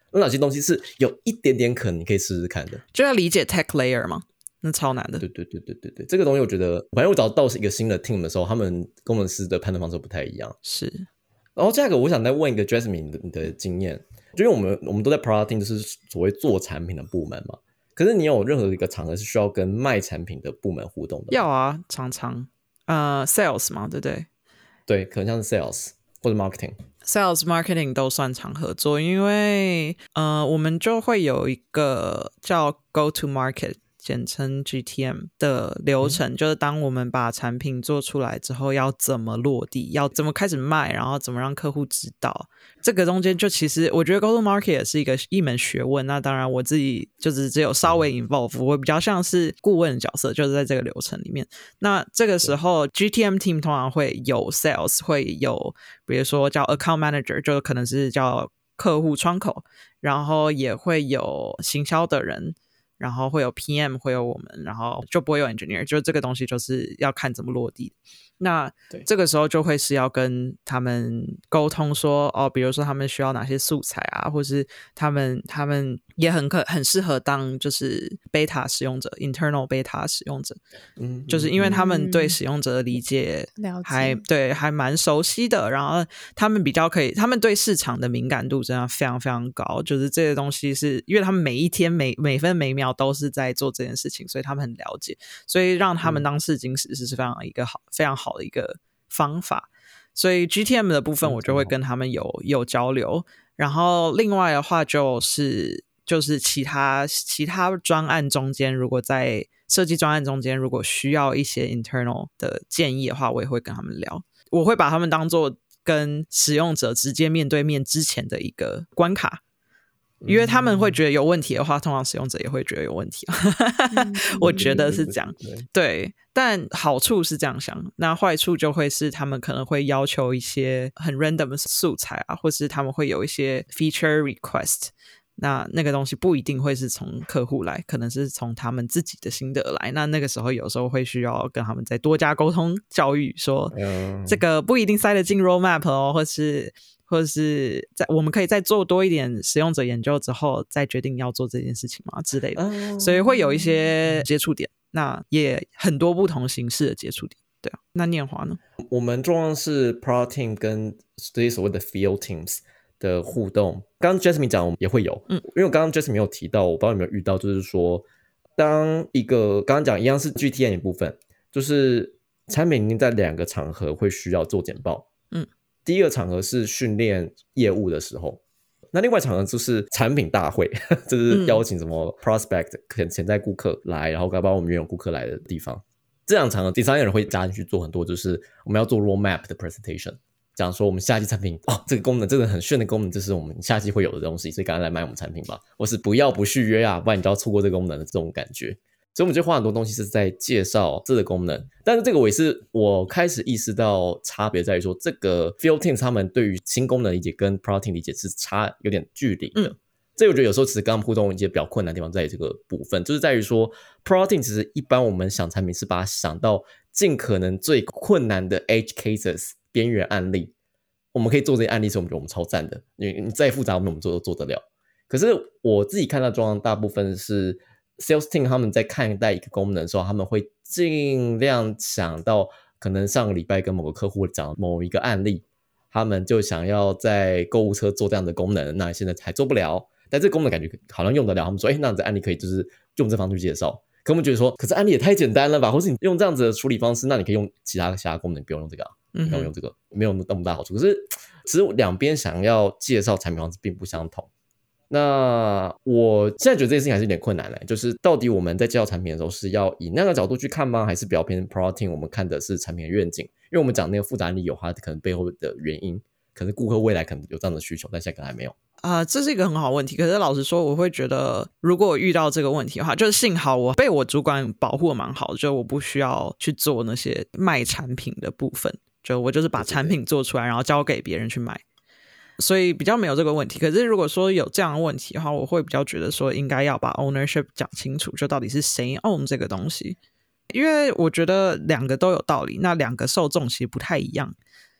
那哪些东西是有一点点可能你可以试试看的， 就要理解 tech layer 嘛，那超难的。 对对对对对对，这个东西我觉得，反正我找到是一个新的 team 的时候，他们工程师的判断方式不太一样。 是， 然后下一个我想再问一个 Jasmine 的你的经验，就因为我们我们都在 product team 就是所谓做产品的部门嘛，可是你有任何一个场合是需要跟卖产品的部门互动的吗？ 要啊，常常呃 sales 嘛，对不对？ 对，可能像是 sales 或者 marketing。Sales marketing 都算常合作，因为呃，我们就会有一个叫 go to market， 简称 G T M 的流程、嗯、就是当我们把产品做出来之后要怎么落地，要怎么开始卖，然后怎么让客户知道，这个中间就其实我觉得 go to market 也是一个一门学问。那当然我自己就是只有稍微 involve， 我比较像是顾问的角色，就是在这个流程里面。那这个时候 G T M team 通常会有 sales， 会有比如说叫 account manager， 就可能是叫客户窗口，然后也会有行销的人，然后会有 P M， 会有我们，然后就不会有 engineer， 就这个东西就是要看怎么落地。那这个时候就会是要跟他们沟通说，哦，比如说他们需要哪些素材啊，或是他们他们也很可很适合当就是 beta 使用者 internal beta 使用者、嗯、就是因为他们对使用者的理解还、嗯、对还蛮熟悉的，然后他们比较可以，他们对市场的敏感度真的非常非常高，就是这些东西是因为他们每一天每每分每秒都是在做这件事情，所以他们很了解，所以让他们当试金石是非常一个好非常好的一个方法。所以 G T M 的部分我就会跟他们有有交流，然后另外的话就是就是其他其他专案中间，如果在设计专案中间如果需要一些 internal 的建议的话，我也会跟他们聊，我会把他们当做跟使用者直接面对面之前的一个关卡，因为他们会觉得有问题的话，通常使用者也会觉得有问题我觉得是这样，对，但好处是这样想，那坏处就会是他们可能会要求一些很 random 的素材啊，或是他们会有一些 feature request， 那那个东西不一定会是从客户来，可能是从他们自己的心得来，那那个时候有时候会需要跟他们再多加沟通教育，说、嗯、这个不一定塞得进 roadmap 哦，或是或者是在我们可以再做多一点使用者研究之后再决定要做这件事情嘛之类的、嗯、所以会有一些接触点，那也很多不同形式的接触点。对啊，那念华呢？ 我们重要是 product team 跟这些所谓的 field teams 的互动，刚刚 Jasmine 讲也会有、嗯、因为我刚刚 Jasmine 有提到，我不知道有没有遇到，就是说当一个刚刚讲一样是 G T M 的部分，就是产品在两个场合会需要做简报，嗯，第一个场合是训练业务的时候，那另外场合就是产品大会，就是邀请什么 prospect 潜在顾客来，然后包括我们原有顾客来的地方，这两场合第三个人会加进去做很多，就是我们要做 roadmap 的 presentation， 讲说我们下季产品哦，这个功能这个很炫的功能，这是我们下季会有的东西，所以赶快来买我们产品吧，或是不要不续约啊，不然你就要错过这个功能的这种感觉。所以我们就花很多东西是在介绍这个功能，但是这个我也是我开始意识到差别在于说，这个 field teams 他们对于新功能理解跟 product team 理解是差有点距离的、嗯、这我觉得有时候其实跟他们互动一些比较困难的地方在于这个部分，就是在于说 product team 其实一般我们想产品是把它想到尽可能最困难的 edge cases 边缘案例，我们可以做这些案例，所以我们觉得我们超赞的，你再复杂我们做都做得了。可是我自己看到状况大部分是sales team 他们在看待一个功能的时候，他们会尽量想到可能上个礼拜跟某个客户讲某一个案例，他们就想要在购物车做这样的功能，那现在还做不了，但这个功能感觉好像用得了，他们说诶那这案例可以就是用这方式去介绍，可我们觉得说可是案例也太简单了吧，或是你用这样子的处理方式，那你可以用其他其他功能，不用用这个啊，你不用用这个，没有那么大好处。可是其实两边想要介绍产品方式并不相同。那我现在觉得这件事情还是有点困难嘞，就是到底我们在介绍产品的时候是要以那个角度去看吗？还是比较偏 product team 我们看的是产品的愿景？因为我们讲那个复杂案例有它可能背后的原因，可能顾客未来可能有这样的需求，但现在可能还没有啊、呃，这是一个很好的问题。可是老实说，我会觉得如果我遇到这个问题的话，就是幸好我被我主管保护的蛮好的，就我不需要去做那些卖产品的部分，就我就是把产品做出来，然后交给别人去卖。所以比较没有这个问题。可是如果说有这样的问题的话，我会比较觉得说应该要把 ownership 讲清楚，就到底是谁 own 这个东西。因为我觉得两个都有道理，那两个受众其实不太一样。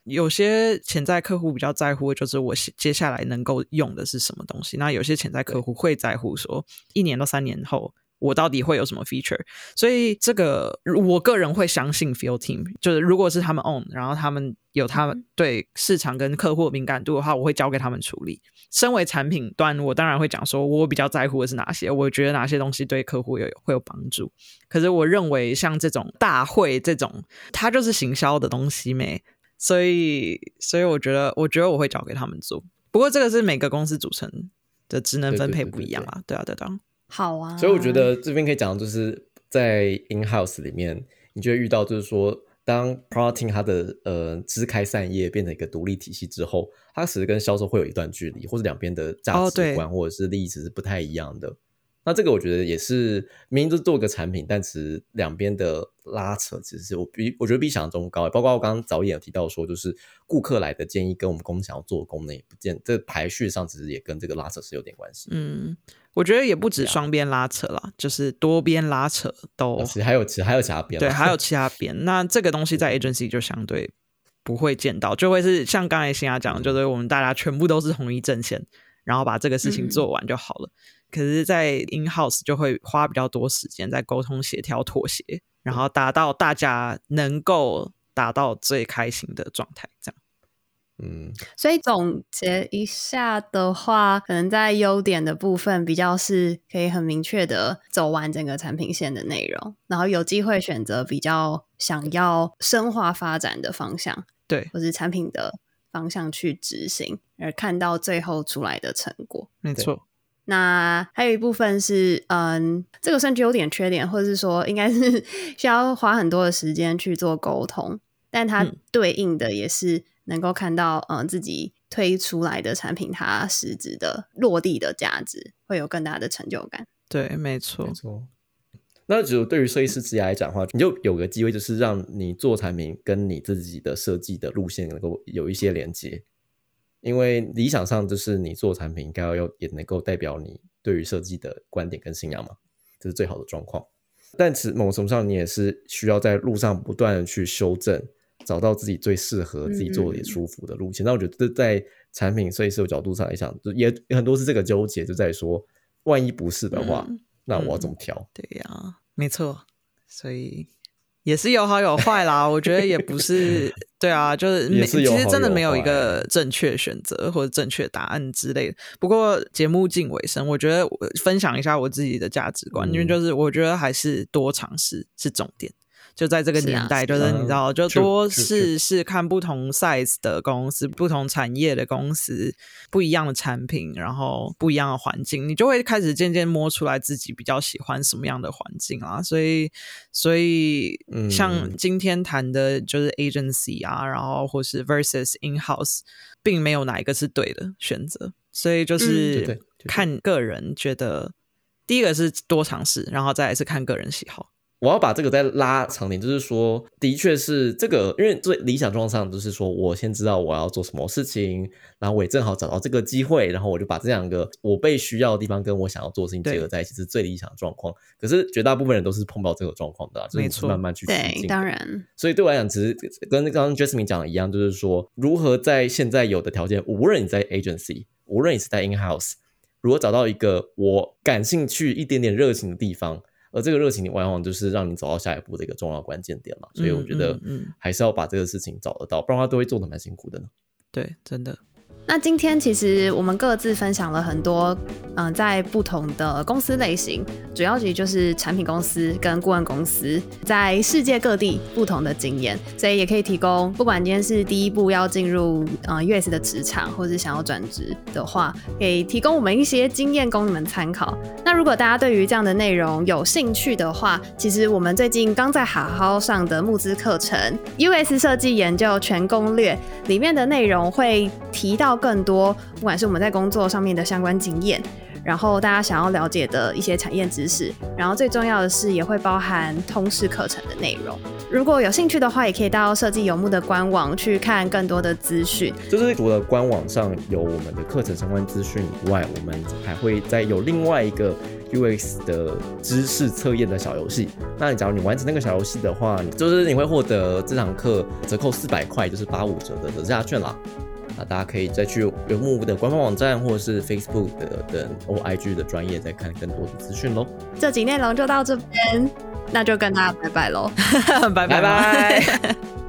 有些潜在客户比较在乎的就是我接下来能够用的是什么东西，那有些潜在客户会在乎说一年到三年后我到底会有什么 feature， 所以这个我个人会相信 field team， 就是如果是他们 own， 然后他们有他们对市场跟客户的敏感度的话，我会交给他们处理。身为产品端，我当然会讲说我比较在乎的是哪些，我觉得哪些东西对客户有会有帮助。可是我认为像这种大会这种，它就是行销的东西没，所以所以我觉得我觉得我会交给他们做。不过这个是每个公司组成的职能分配不一样啊，对啊对啊。 好啊， 所以我觉得这边可以讲，就是在 in-house 里面，你就会遇到，就是说，当 product team 它的呃枝开散叶变成一个独立体系之后，它其实跟销售会有一段距离，或者两边的价值观、哦、或者是利益其实不太一样的。那这个我觉得也是，明明就做一个产品，但其实两边的拉扯，其实是我比我觉得比想象中高。包括我刚刚早一点有提到说，就是顾客来的建议跟我们公司想要做的功能也不见，这排序上其实也跟这个拉扯是有点关系。 嗯。我觉得也不止双边拉扯啦，就是多边拉扯都、 哦、其实还有其实还有其他边， 对，还有其他边。那这个东西在 agency 就相对不会见到，就会是像刚才新雅讲的，就是我们大家全部都是同一阵线，然后把这个事情做完就好了。嗯、可是，在 in-house 就会花比较多时间在沟通、协调、妥协，然后达到大家能够达到最开心的状态，这样。 嗯， 所以总结一下的话，可能在优点的部分比较是可以很明确的走完整个产品线的内容，然后有机会选择比较想要深化发展的方向， 对， 或是产品的方向去执行，而看到最后出来的成果。 没错。 那还有一部分是，嗯，这个甚至有点缺点，或者是说应该是需要花很多的时间去做沟通，但它对应的也是能够看到嗯自己推出来的产品它实质的落地的价值，会有更大的成就感。 对，没错没错。那只有对于设计师职业来讲的话，你就有个机会，就是让你做产品跟你自己的设计的路线能够有一些连接，因为理想上就是你做产品应该要也能够代表你对于设计的观点跟信仰嘛，这是最好的状况。但其实某种程度上你也是需要在路上不断的去修正，找到自己最适合自己做的也舒服的路线。那、嗯、我觉得这在产品设计师的角度上来讲，也很多是这个纠结，就在说万一不是的话、嗯、那我要怎么调、嗯、 对呀、啊，没错。所以也是有好有坏啦，我觉得也不是对啊，就是也是有好有坏， 其实真的没有一个正确选择或者正确答案之类的。不过节目近尾声，我觉得我分享一下我自己的价值观、嗯、因为就是我觉得还是多尝试是重点。就在这个年代，是、啊、就是你知道，就多试试看不同 size 的公司、不同产业的公司、不一样的产品，然后不一样的环境，你就会开始渐渐摸出来自己比较喜欢什么样的环境啊。所以，所以像今天谈的就是 agency 啊，然后或是 versus in-house， 并没有哪一个是对的选择。所以就是看个人觉得，第一个是多尝试，然后再来是看个人喜好。 我要把这个再拉长点，就是说的确是这个，因为最理想状况上就是说我先知道我要做什么事情，然后我也正好找到这个机会，然后我就把这两个我被需要的地方跟我想要做的事情结合在一起，是最理想的状况。可是绝大部分人都是碰不到这个状况的、啊、就是你是慢慢去实进的。 对，当然。所以对我来讲，其实跟刚刚 Jasmine 讲的一样，就是说如何在现在有的条件，无论你在 agency， 无论你是在 in-house， 如何找到一个我感兴趣一点点热情的地方，而这个热情往往就是让你走到下一步的一个重要关键点嘛，所以我觉得还是要把这个事情找得到，不然他都会做得蛮辛苦的呢。 对，真的。 那今天其实我们各自分享了很多，嗯、呃，在不同的公司类型，主要其实就是产品公司跟顾问公司在世界各地不同的经验，所以也可以提供，不管今天是第一步要进入呃 U S 的职场，或是想要转职的话，可以提供我们一些经验供你们参考。那如果大家对于这样的内容有兴趣的话，其实我们最近刚在好好上的募资课程 U S 设计研究全攻略里面的内容会提到更多，不管是我们在工作上面的相关经验， 然后大家想要了解的一些产业知识，然后最重要的是也会包含通识课程的内容。如果有兴趣的话，也可以到设计游牧的官网去看更多的资讯。 就是除了官网上有我们的课程相关资讯以外，我们还会再有另外一个 U X 的知识测验的小游戏。那假如你完成那个小游戏的话，就是你会获得这堂课折扣四百块，就是八五折的折价券啦。那大家可以再去游牧的官方网站或者是 Facebook 的等 O I G 的专页再看更多的资讯咯。 这集内容就到这边，那就跟大家拜拜咯。 拜拜拜。